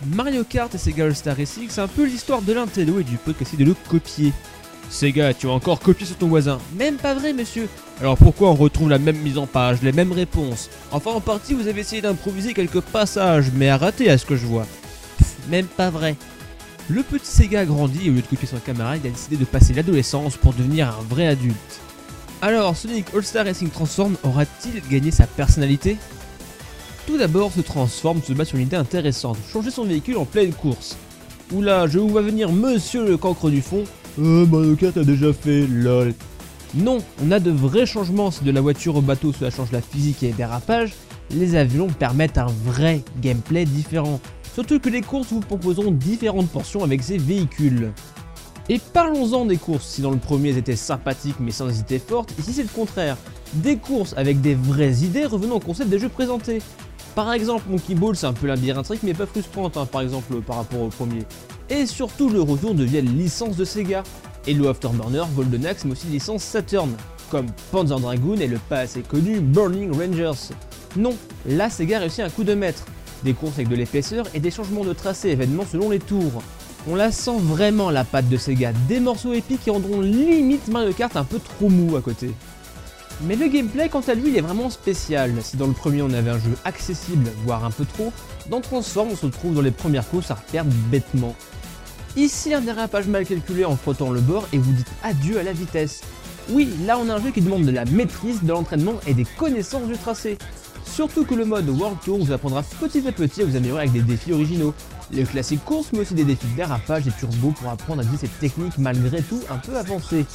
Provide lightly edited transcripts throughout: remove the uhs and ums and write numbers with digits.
Mario Kart et Sega All-Star Racing, c'est un peu l'histoire de l'Intello et du peu qui essaie de le copier. Sega, tu as encore copié sur ton voisin. Même pas vrai, monsieur. Alors pourquoi on retrouve la même mise en page, les mêmes réponses? Enfin, en partie, vous avez essayé d'improviser quelques passages, mais à rater à ce que je vois. Même pas vrai. Le petit Sega a grandi et au lieu de copier son camarade, il a décidé de passer l'adolescence pour devenir un vrai adulte. Alors, Sonic All-Star Racing Transform aura-t-il gagné sa personnalité? Tout d'abord, ce Transform se bat sur une idée intéressante, changer son véhicule en pleine course. Oula, je vous vois venir monsieur le cancre du fond. Mario Kart a déjà fait, lol. Non, on a de vrais changements, si de la voiture au bateau cela change la physique et les dérapages, les avions permettent un vrai gameplay différent. Surtout que les courses vous proposeront différentes portions avec ces véhicules. Et parlons-en des courses, si dans le premier elles étaient sympathiques mais sans idées fortes, ici c'est le contraire. Des courses avec des vraies idées revenant au concept des jeux présentés. Par exemple, Monkey Ball c'est un peu labyrinthique mais pas frustrante, par exemple par rapport au premier. Et surtout le retour de vieilles licences de Sega. Halo Afterburner, Golden Axe mais aussi des licences Saturn, comme Panzer Dragoon et le pas assez connu Burning Rangers. Non, là Sega réussit un coup de maître. Des courses avec de l'épaisseur et des changements de tracé événements selon les tours. On la sent vraiment la patte de Sega, des morceaux épiques qui rendront limite Mario Kart un peu trop mou à côté. Mais le gameplay quant à lui il est vraiment spécial. Si dans le premier on avait un jeu accessible, voire un peu trop, dans Transform on se retrouve dans les premières courses à reperdre bêtement. Ici un dérapage mal calculé en frottant le bord et vous dites adieu à la vitesse. Oui, là on a un jeu qui demande de la maîtrise, de l'entraînement et des connaissances du tracé. Surtout que le mode World Tour vous apprendra petit à petit à vous améliorer avec des défis originaux. Les classiques courses mais aussi des défis de dérapage et turbo pour apprendre à utiliser cette technique malgré tout un peu avancée.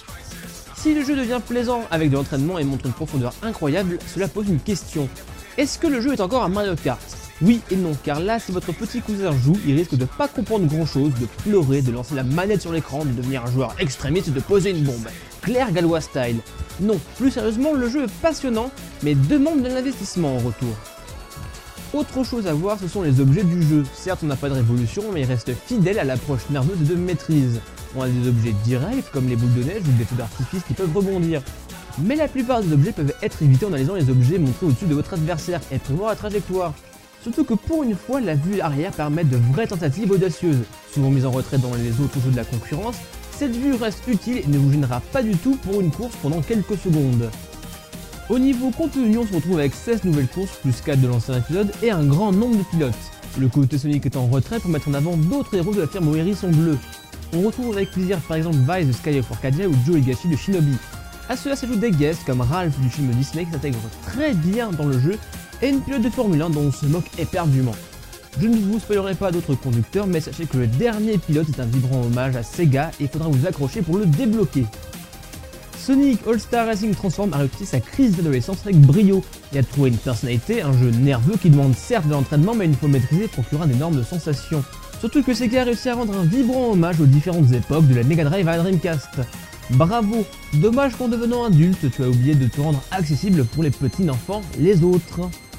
Si le jeu devient plaisant avec de l'entraînement et montre une profondeur incroyable, cela pose une question. Est-ce que le jeu est encore un Mario Kart? Oui et non, car là si votre petit cousin joue, il risque de pas comprendre grand chose, de pleurer, de lancer la manette sur l'écran, de devenir un joueur extrémiste et de poser une bombe. Claire Gallois style. Non, plus sérieusement, le jeu est passionnant, mais demande de l'investissement en retour. Autre chose à voir, ce sont les objets du jeu. Certes, on n'a pas de révolution, mais il reste fidèle à l'approche nerveuse et de maîtrise. On a des objets directs, comme les boules de neige ou des feux d'artifice qui peuvent rebondir. Mais la plupart des objets peuvent être évités en analysant les objets montrés au-dessus de votre adversaire et prévoir la trajectoire. Surtout que pour une fois, la vue arrière permet de vraies tentatives audacieuses. Souvent mises en retrait dans les autres jeux de la concurrence, cette vue reste utile et ne vous gênera pas du tout pour une course pendant quelques secondes. Au niveau contenu, on se retrouve avec 16 nouvelles courses plus 4 de l'ancien épisode et un grand nombre de pilotes. Le côté Sonic est en retrait pour mettre en avant d'autres héros de la firme Hérisson Bleu. On retrouve avec plaisir par exemple Vice de Sky of Arcadia ou Joe Higashi de Shinobi. A cela s'ajoutent des guests comme Ralph du film Disney qui s'intègre très bien dans le jeu et une pilote de Formule 1 dont on se moque éperdument. Je ne vous spoilerai pas d'autres conducteurs, mais sachez que le dernier pilote est un vibrant hommage à Sega et il faudra vous accrocher pour le débloquer. Sonic All-Star Racing Transform a réussi sa crise d'adolescence avec brio et a trouvé une personnalité, un jeu nerveux qui demande certes de l'entraînement mais une fois maîtrisé procurera d'énormes sensations. Surtout que Sega a réussi à rendre un vibrant hommage aux différentes époques de la Mega Drive à la Dreamcast. Bravo! Dommage qu'en devenant adulte, tu as oublié de te rendre accessible pour les petits enfants, les autres.